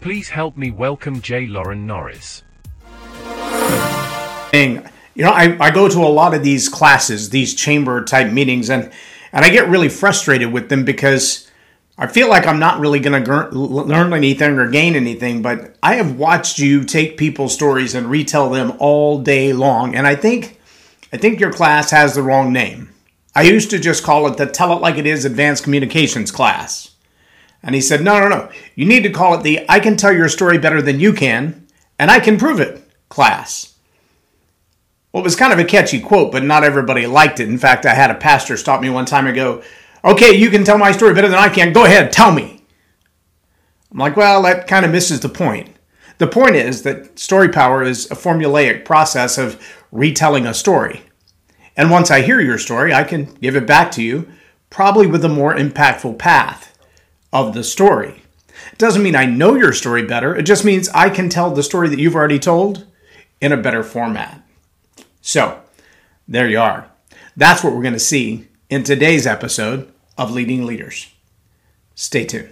Please help me welcome J. Lauren Norris. I go to a lot of these classes, these chamber type meetings, and I get really frustrated with them because I feel like I'm not really going to learn anything or gain anything, but I have watched you take people's stories and retell them all day long, and I think your class has the wrong name. I used to just call it the Tell It Like It Is Advanced Communications class. And he said, no. You need to call it the I Can Tell Your Story Better Than You Can, and I Can Prove It class. Well, it was kind of a catchy quote, but not everybody liked it. In fact, I had a pastor stop me one time and go, okay, you can tell my story better than I can. Go ahead, tell me. I'm like, well, that kind of misses the point. The point is that story power is a formulaic process of retelling a story. And once I hear your story, I can give it back to you, probably with a more impactful path of the story. It doesn't mean I know your story better. It just means I can tell the story that you've already told in a better format. So, there you are. That's what we're going to see in today's episode of Leading Leaders. Stay tuned.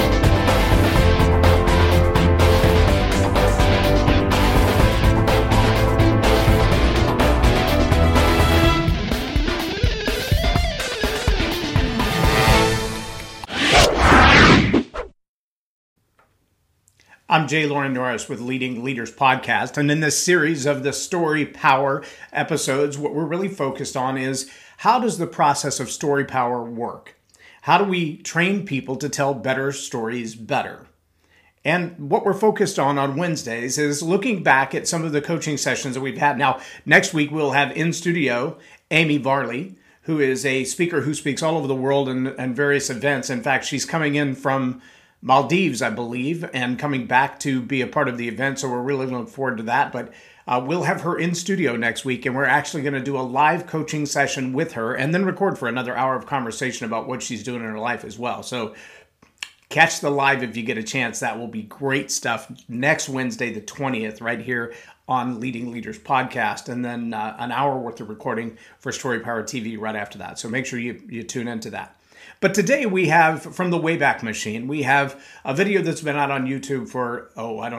I'm J. Lauren Norris with Leading Leaders Podcast, and in this series of the Story Power episodes, what we're really focused on is how does the process of story power work? How do we train people to tell better stories better? And what we're focused on Wednesdays is looking back at some of the coaching sessions that we've had. Now, next week we'll have in studio Amy Varley, who is a speaker who speaks all over the world and various events. In fact, she's coming in from Maldives, I believe, and coming back to be a part of the event. So we're really looking forward to that. But we'll have her in studio next week, and we're actually going to do a live coaching session with her and then record for another hour of conversation about what she's doing in her life as well. So catch the live if you get a chance. That will be great stuff next Wednesday, the 20th, right here on Leading Leaders Podcast, and then an hour worth of recording for Story Power TV right after that. So make sure you tune into that. But today we have, from the Wayback Machine, we have a video that's been out on YouTube for,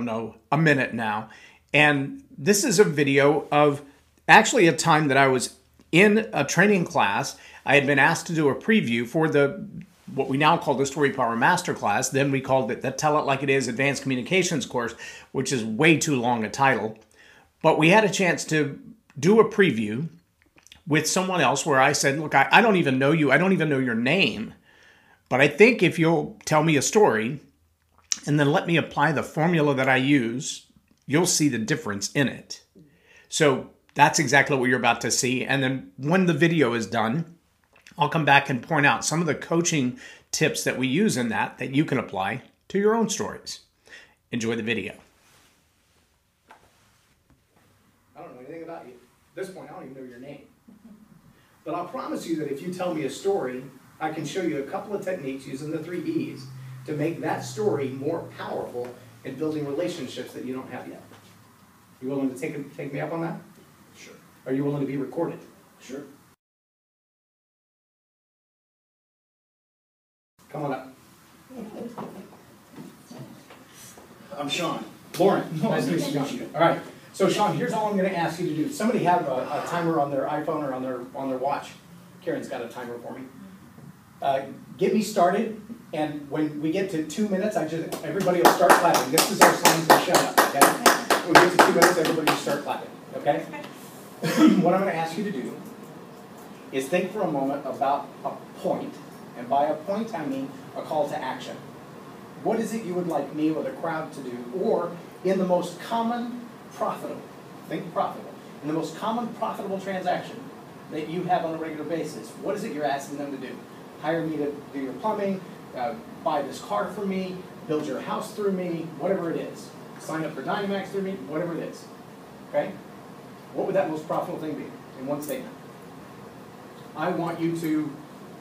a minute now. And this is a video of actually a time that I was in a training class. I had been asked to do a preview for what we now call the Story Power Masterclass. Then we called it the Tell It Like It Is Advanced Communications course, which is way too long a title. But we had a chance to do a preview with someone else where I said, look, I don't even know you. I don't even know your name. But I think if you'll tell me a story and then let me apply the formula that I use, you'll see the difference in it. So that's exactly what you're about to see. And then when the video is done, I'll come back and point out some of the coaching tips that we use in that you can apply to your own stories. Enjoy the video. I don't know anything about you. At this point, I don't even know your name. But I'll promise you that if you tell me a story, I can show you a couple of techniques using the 3 E's to make that story more powerful in building relationships that you don't have yet. You willing to take me up on that? Sure. Are you willing to be recorded? Sure. Come on up. I'm Sean. Lauren, nice to meet you. All right. So Sean, here's all I'm going to ask you to do. Somebody have a timer on their iPhone or on their watch. Karen's got a timer for me. Get me started, and when we get to 2 minutes, everybody will start clapping. This is our sign to shut up. Okay? When we get to 2 minutes, everybody will start clapping. Okay? What I'm going to ask you to do is think for a moment about a point, and by a point I mean a call to action. What is it you would like me or the crowd to do, or in the most common profitable, think profitable, in the most common profitable transaction that you have on a regular basis, what is it you're asking them to do? Hire me to do your plumbing, buy this car for me, build your house through me, whatever it is. Sign up for Dynamax through me, whatever it is. Okay? What would that most profitable thing be in one statement? I want you to...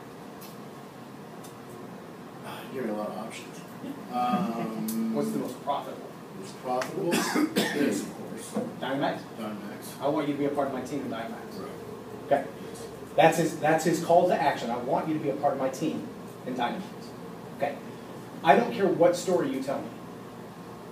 Give me a lot of options. What's the most profitable? Most profitable? Yes, of course. Dynamax? Dynamax. I want you to be a part of my team in Dynamax. Right. Okay. That's his call to action. I want you to be a part of my team in Dynamax. Okay. I don't care what story you tell me.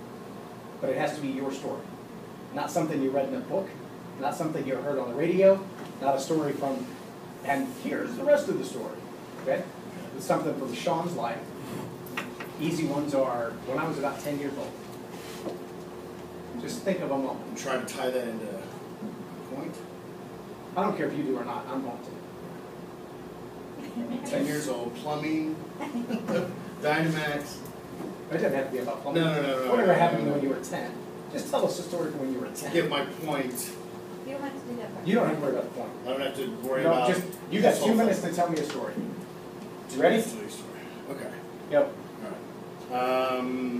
but it has to be your story. Not something you read in a book, not something you heard on the radio, not a story from, and here's the rest of the story, okay? It's something from Sean's life. Easy ones are when I was about 10 years old. Just think of a moment. I'm trying to tie that into a point. I don't care if you do or not, I'm going to. 10 years old, plumbing, Dynamax. It doesn't have to be about plumbing. No. Whatever happened when you were 10. Just tell us the story from when you were 10. Get my point. You don't have to do that part. You don't have to worry about the point. I don't have to worry No, about. just, you got this 2 whole minutes thing. to tell me a story. You ready? Story. Okay. Yep. All right.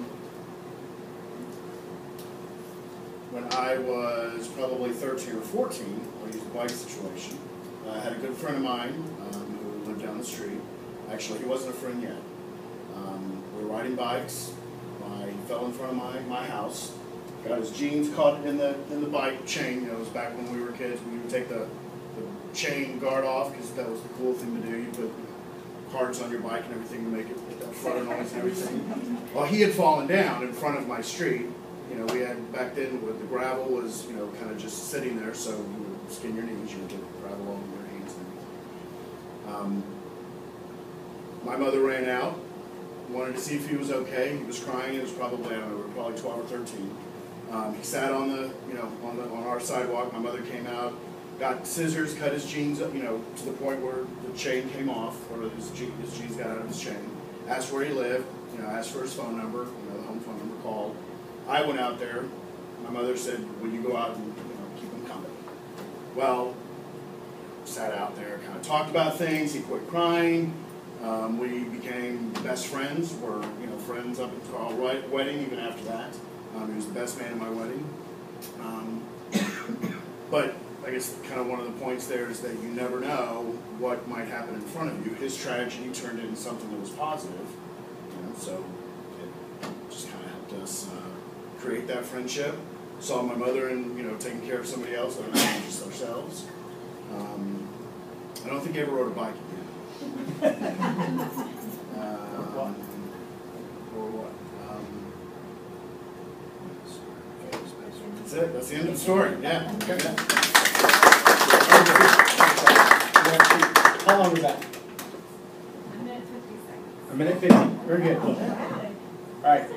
When I was probably 13 or 14, I'll use the bike situation. I had a good friend of mine who lived down the street. Actually, he wasn't a friend yet. We were riding bikes. I fell in front of my house. Got his jeans caught in the bike chain. You know, it was back when we were kids. We would take the chain guard off because that was the cool thing to do. You put cards on your bike and everything to make it flutter noise and everything. Well, he had fallen down in front of my street. You know, we had back then with the gravel was, you know, kind of just sitting there, so you would skin your knees, you would get gravel all over your hands and everything. My mother ran out, wanted to see if he was okay. He was crying. It was probably, I don't know, we were probably 12 or 13. He sat on the, you know, on our sidewalk. My mother came out, got scissors, cut his jeans up, you know, to the point where the chain came off, or his jeans got out of his chain. Asked where he lived, you know, asked for his phone number, you know, the home phone number, called. I went out there. My mother said, "Will you go out and, you know, keep him company?" Well, sat out there, kind of talked about things. He quit crying. We became best friends. We're, you know, friends up until our wedding. Even after that, he was the best man at my wedding. But I guess kind of one of the points there is that you never know what might happen in front of you. His tragedy turned into something that was positive, you know, so it just kind of helped us create that friendship. Saw my mother and, you know, taking care of somebody else, other than just ourselves. I don't think I ever rode a bike again. Or what? That's it. That's the end of the story. Yeah. Okay. How long was that? A minute 50 seconds. A minute 50. Very good. All right.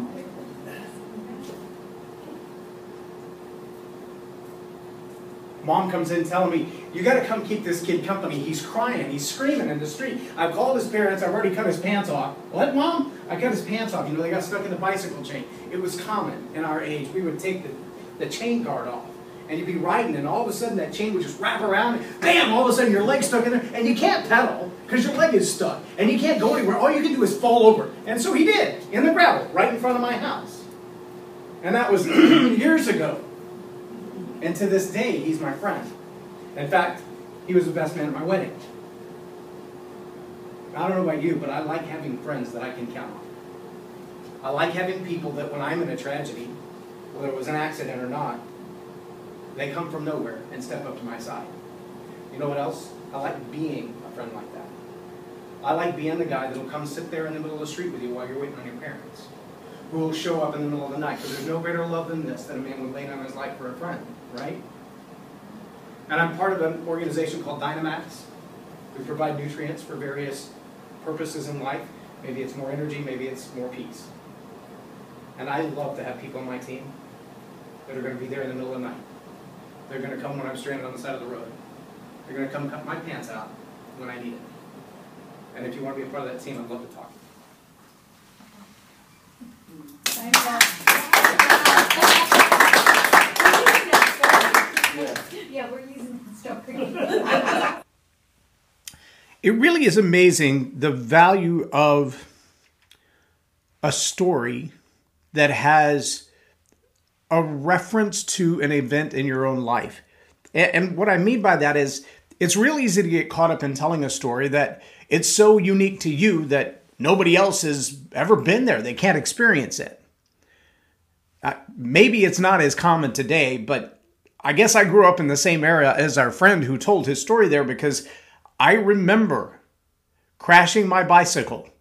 Mom comes in telling me, "You got to come keep this kid company. He's crying. He's screaming in the street. I've called his parents. I've already cut his pants off." "What, Mom?" "I cut his pants off. You know, they got stuck in the bicycle chain." It was common in our age. We would take the chain guard off, and you'd be riding, and all of a sudden that chain would just wrap around, and bam, all of a sudden your leg's stuck in there, and you can't pedal because your leg is stuck, and you can't go anywhere. All you can do is fall over. And so he did, in the gravel, right in front of my house. And that was years ago. And to this day, he's my friend. In fact, he was the best man at my wedding. I don't know about you, but I like having friends that I can count on. I like having people that when I'm in a tragedy, whether it was an accident or not, they come from nowhere and step up to my side. You know what else? I like being a friend like that. I like being the guy that will come sit there in the middle of the street with you while you're waiting on your parents. Who will show up in the middle of the night, because there's no greater love than this, that a man would lay down his life for a friend, right? And I'm part of an organization called Dynamax. We provide nutrients for various purposes in life. Maybe it's more energy, maybe it's more peace. And I love to have people on my team that are going to be there in the middle of the night. They're going to come when I'm stranded on the side of the road. They're going to come cut my pants out when I need it. And if you want to be a part of that team, I'd love to talk. Yeah, we're using the story. It really is amazing the value of a story that has a reference to an event in your own life. And what I mean by that is it's real easy to get caught up in telling a story that it's so unique to you that nobody else has ever been there. They can't experience it. Maybe it's not as common today, but I guess I grew up in the same era as our friend who told his story there, because I remember crashing my bicycle,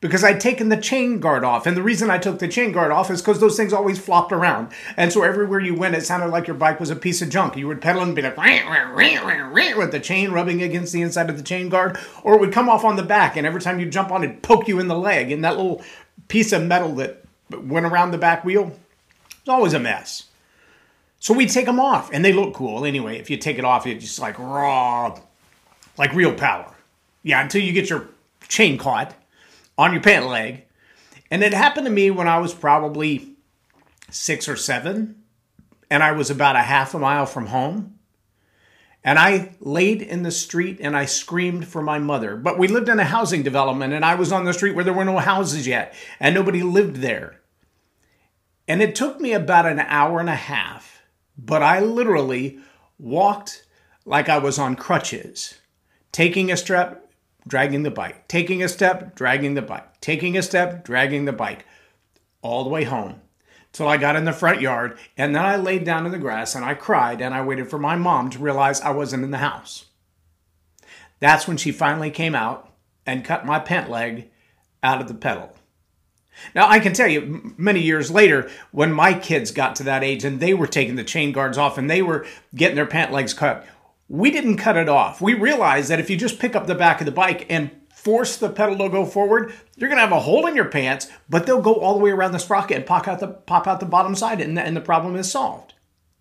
because I'd taken the chain guard off. And the reason I took the chain guard off is because those things always flopped around. And so everywhere you went, it sounded like your bike was a piece of junk. You would pedal and be like, with the chain rubbing against the inside of the chain guard, or it would come off on the back. And every time you jump on, it'd poke you in the leg. And that little piece of metal that went around the back wheel was always a mess. So we'd take them off, and they look cool. Anyway, if you take it off, it's just like raw, like real power. Yeah, until you get your chain caught on your pant leg. And it happened to me when I was probably 6 or 7, and I was about a half a mile from home. And I laid in the street and I screamed for my mother. But we lived in a housing development, and I was on the street where there were no houses yet, and nobody lived there. And it took me about an hour and a half, but I literally walked like I was on crutches, taking a step, dragging the bike, taking a step, dragging the bike, taking a step, dragging the bike, all the way home till I got in the front yard. And then I laid down in the grass and I cried, and I waited for my mom to realize I wasn't in the house. That's when she finally came out and cut my pant leg out of the pedal. Now, I can tell you, many years later, when my kids got to that age and they were taking the chain guards off and they were getting their pant legs cut, we didn't cut it off. We realized that if you just pick up the back of the bike and force the pedal to go forward, you're going to have a hole in your pants, but they'll go all the way around the sprocket and pop out the bottom side, and the problem is solved.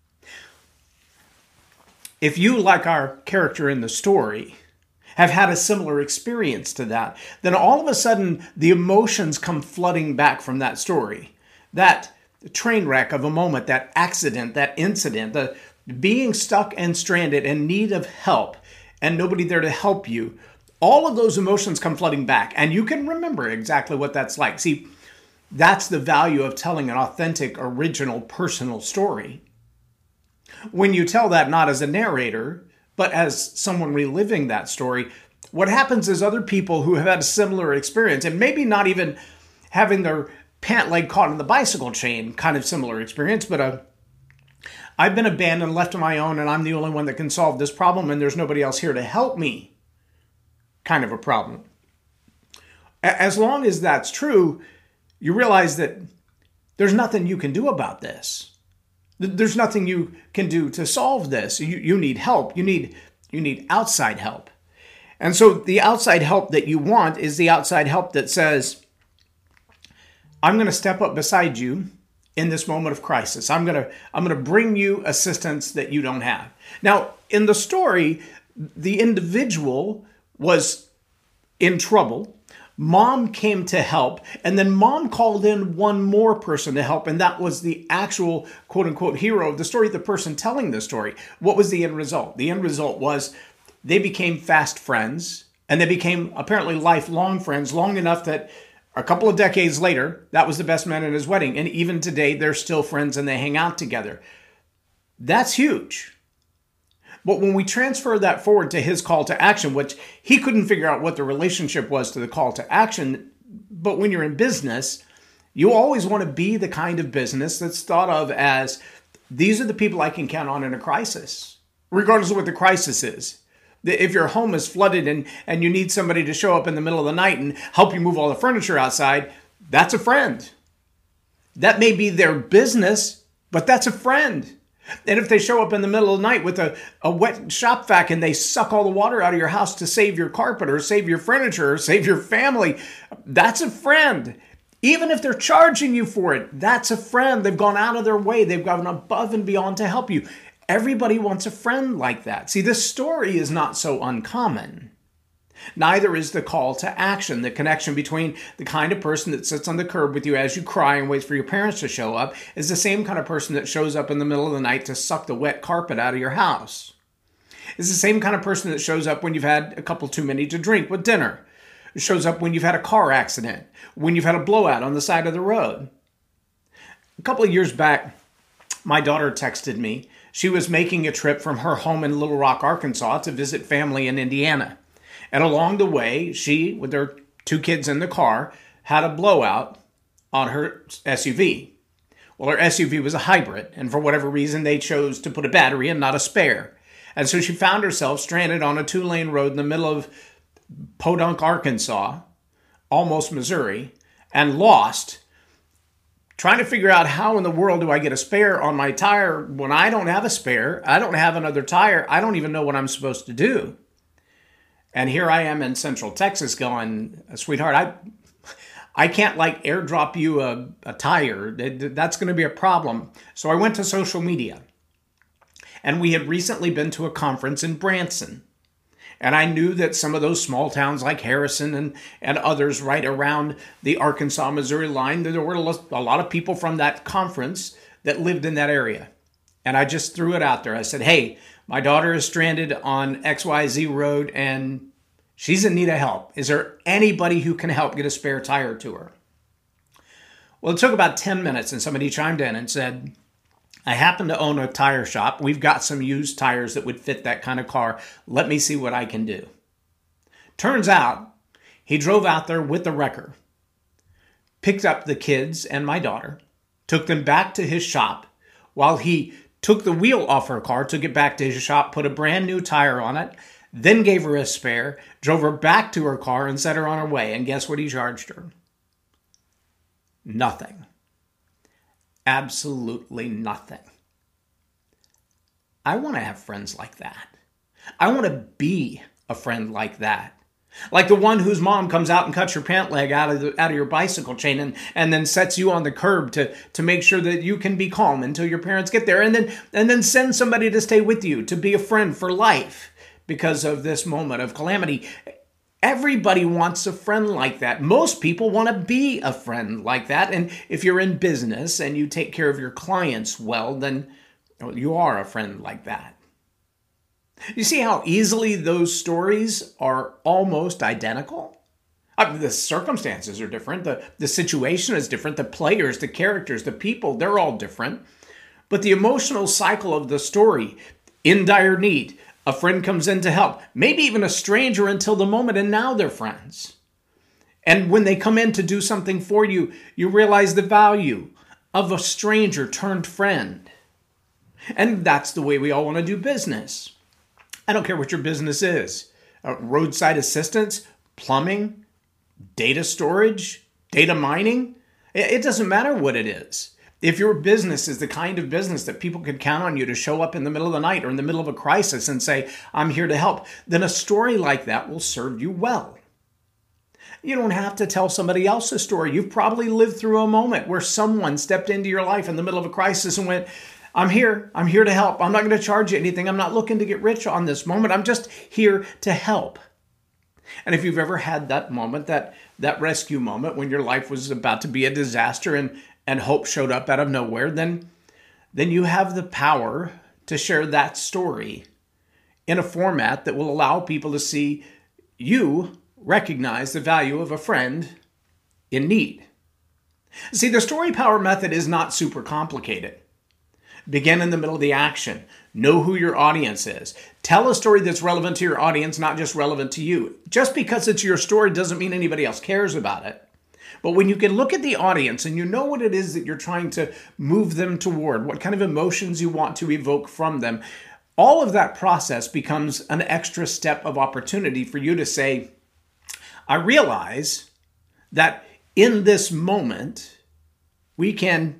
If you, like our character in the story, have had a similar experience to that, then all of a sudden the emotions come flooding back from that story. That train wreck of a moment, that accident, that incident, the being stuck and stranded in need of help and nobody there to help you. All of those emotions come flooding back, and you can remember exactly what that's like. See, that's the value of telling an authentic, original, personal story. When you tell that not as a narrator, but as someone reliving that story, what happens is other people who have had a similar experience, and maybe not even having their pant leg caught in the bicycle chain, kind of similar experience, but I've been abandoned, left on my own, and I'm the only one that can solve this problem, and there's nobody else here to help me, kind of a problem. As long as that's true, you realize that there's nothing you can do about this. There's nothing you can do to solve this. You need help. You need outside help. And so the outside help that you want is the outside help that says, I'm going to step up beside you in this moment of crisis. I'm going to bring you assistance that you don't have. Now, in the story, the individual was in trouble. Mom came to help, and then mom called in one more person to help, and that was the actual quote-unquote hero of the story, the person telling the story. What was the end result? The end result was they became fast friends, and they became apparently lifelong friends, long enough that a couple of decades later, that was the best man at his wedding, and even today, they're still friends and they hang out together. That's huge. But when we transfer that forward to his call to action, which he couldn't figure out what the relationship was to the call to action, but when you're in business, you always want to be the kind of business that's thought of as, these are the people I can count on in a crisis, regardless of what the crisis is. If your home is flooded and you need somebody to show up in the middle of the night and help you move all the furniture outside, that's a friend. That may be their business, but that's a friend. And if they show up in the middle of the night with a wet shop vac and they suck all the water out of your house to save your carpet or save your furniture or save your family, that's a friend. Even if they're charging you for it, that's a friend. They've gone out of their way. They've gone above and beyond to help you. Everybody wants a friend like that. See, this story is not so uncommon. Neither is the call to action, the connection between the kind of person that sits on the curb with you as you cry and waits for your parents to show up is the same kind of person that shows up in the middle of the night to suck the wet carpet out of your house. It's the same kind of person that shows up when you've had a couple too many to drink with dinner. It shows up when you've had a car accident, when you've had a blowout on the side of the road. A couple of years back, my daughter texted me. She was making a trip from her home in Little Rock, Arkansas to visit family in Indiana. And along the way, she, with her 2 kids in the car, had a blowout on her SUV. Well, her SUV was a hybrid, and for whatever reason, they chose to put a battery in, not a spare. And so she found herself stranded on a 2-lane road in the middle of Podunk, Arkansas, Almost, Missouri, and lost, trying to figure out how in the world do I get a spare on my tire when I don't have a spare, I don't have another tire, I don't even know what I'm supposed to do. And here I am in Central Texas going, sweetheart, I can't like airdrop you a tire. That's going to be a problem. So I went to social media. And we had recently been to a conference in Branson. And I knew that some of those small towns like Harrison and others right around the Arkansas-Missouri line, there were a lot of people from that conference that lived in that area. And I just threw it out there. I said, hey, my daughter is stranded on XYZ road and she's in need of help. Is there anybody who can help get a spare tire to her? Well, it took about 10 minutes and somebody chimed in and said, I happen to own a tire shop. We've got some used tires that would fit that kind of car. Let me see what I can do. Turns out he drove out there with the wrecker, picked up the kids and my daughter, took them back to his shop while he took the wheel off her car, took it back to his shop, put a brand new tire on it, then gave her a spare, drove her back to her car and set her on her way. And guess what he charged her? Nothing. Absolutely nothing. I want to have friends like that. I want to be a friend like that. Like the one whose mom comes out and cuts your pant leg out of your bicycle chain and then sets you on the curb to make sure that you can be calm until your parents get there, and then send somebody to stay with you, to be a friend for life because of this moment of calamity. Everybody wants a friend like that. Most people want to be a friend like that. And if you're in business and you take care of your clients well, then you are a friend like that. You see how easily those stories are almost identical? The circumstances are different. The situation is different. The players, the characters, the people, they're all different. But the emotional cycle of the story, in dire need, a friend comes in to help, maybe even a stranger until the moment, and now they're friends. And when they come in to do something for you, you realize the value of a stranger turned friend. And that's the way we all want to do business. I don't care what your business is. Roadside assistance, plumbing, data storage, data mining. It doesn't matter what it is. If your business is the kind of business that people could count on you to show up in the middle of the night or in the middle of a crisis and say, I'm here to help, then a story like that will serve you well. You don't have to tell somebody else's story. You've probably lived through a moment where someone stepped into your life in the middle of a crisis and went, I'm here to help. I'm not going to charge you anything. I'm not looking to get rich on this moment. I'm just here to help. And if you've ever had that moment, that rescue moment when your life was about to be a disaster and hope showed up out of nowhere, then you have the power to share that story in a format that will allow people to see you recognize the value of a friend in need. See, the story power method is not super complicated. Begin in the middle of the action. Know who your audience is. Tell a story that's relevant to your audience, not just relevant to you. Just because it's your story doesn't mean anybody else cares about it. But when you can look at the audience and you know what it is that you're trying to move them toward, what kind of emotions you want to evoke from them, all of that process becomes an extra step of opportunity for you to say, I realize that in this moment, we can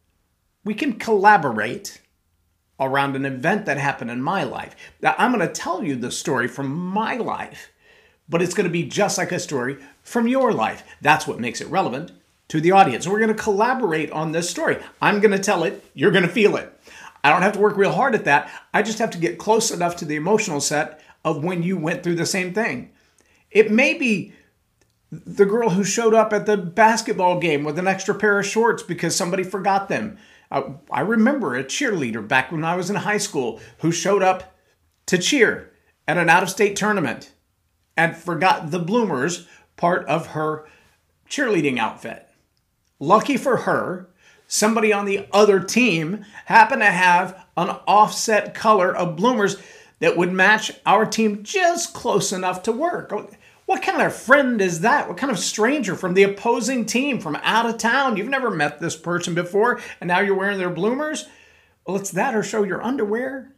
collaborate around an event that happened in my life. Now, I'm going to tell you the story from my life, but it's going to be just like a story from your life. That's what makes it relevant to the audience. We're going to collaborate on this story. I'm going to tell it. You're going to feel it. I don't have to work real hard at that. I just have to get close enough to the emotional set of when you went through the same thing. It may be the girl who showed up at the basketball game with an extra pair of shorts because somebody forgot them. I remember a cheerleader back when I was in high school who showed up to cheer at an out-of-state tournament and forgot the bloomers part of her cheerleading outfit. Lucky for her, somebody on the other team happened to have an offset color of bloomers that would match our team just close enough to work. What kind of friend is that? What kind of stranger from the opposing team, from out of town? You've never met this person before, and now you're wearing their bloomers? Well, it's that or show your underwear.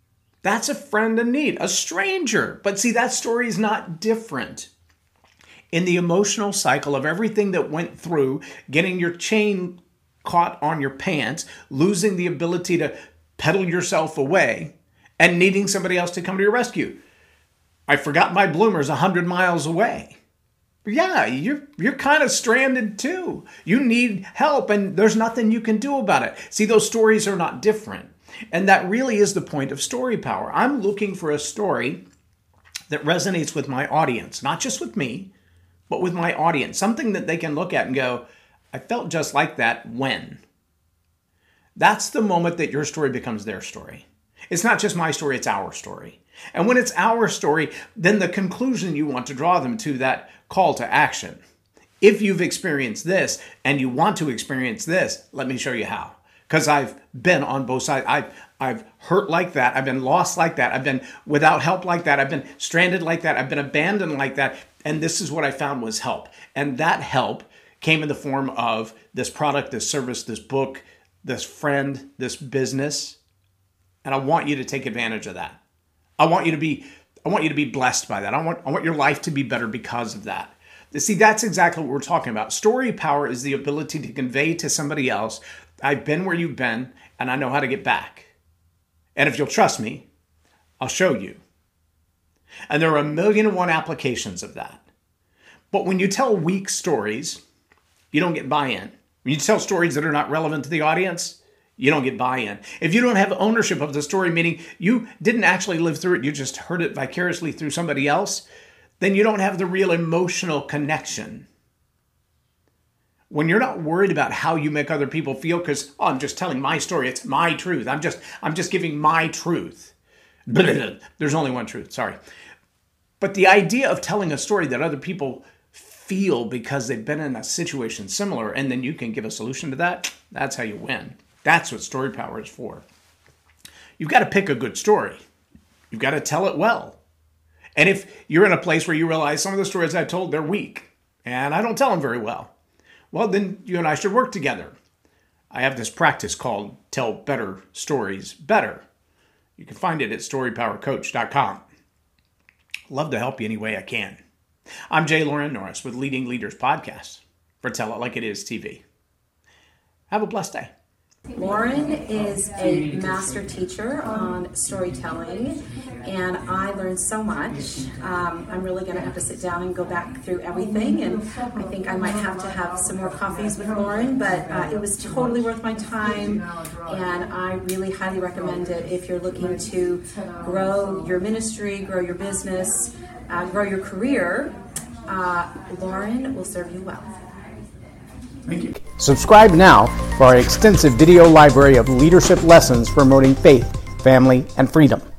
That's a friend in need, a stranger. But see, that story is not different. in the emotional cycle of everything that went through, getting your chain caught on your pants, losing the ability to pedal yourself away, and needing somebody else to come to your rescue. I forgot my bloomers 100 miles away. Yeah, you're kind of stranded too. You need help, and there's nothing you can do about it. See, those stories are not different. And that really is the point of story power. I'm looking for a story that resonates with my audience, not just with me, but with my audience. Something that they can look at and go, I felt just like that when. That's the moment that your story becomes their story. It's not just my story, it's our story. And when it's our story, then the conclusion you want to draw them to, that call to action. If you've experienced this and you want to experience this, let me show you how. Because I've been on both sides. I've hurt like that. I've been lost like that. I've been without help like that. I've been stranded like that. I've been abandoned like that. And this is what I found was help. And that help came in the form of this product, this service, this book, this friend, this business. And I want you to take advantage of that. I want you to be blessed by that. I want your life to be better because of that. See, that's exactly what we're talking about. Story power is the ability to convey to somebody else, I've been where you've been, and I know how to get back. And if you'll trust me, I'll show you. And there are 1,000,001 applications of that. But when you tell weak stories, you don't get buy-in. When you tell stories that are not relevant to the audience, you don't get buy-in. If you don't have ownership of the story, meaning you didn't actually live through it, you just heard it vicariously through somebody else, then you don't have the real emotional connection. When you're not worried about how you make other people feel, because, I'm just telling my story, it's my truth. I'm just giving my truth. There's only one truth, sorry. But the idea of telling a story that other people feel because they've been in a situation similar, and then you can give a solution to that, that's how you win. That's what story power is for. You've got to pick a good story. You've got to tell it well. And if you're in a place where you realize some of the stories I've told, they're weak, and I don't tell them very well, well, then you and I should work together. I have this practice called Tell Better Stories Better. You can find it at storypowercoach.com. Love to help you any way I can. I'm J. Loren Norris with Leading Leaders Podcast for Tell It Like It Is TV. Have a blessed day. Loren is a master teacher on storytelling, and I learned so much. I'm really going to have to sit down and go back through everything, and I think I might have to have some more coffees with Loren, but it was totally worth my time, and I really highly recommend it if you're looking to grow your ministry, grow your business, grow your career. Loren will serve you well. Thank you. Subscribe now for our extensive video library of leadership lessons promoting faith, family, and freedom.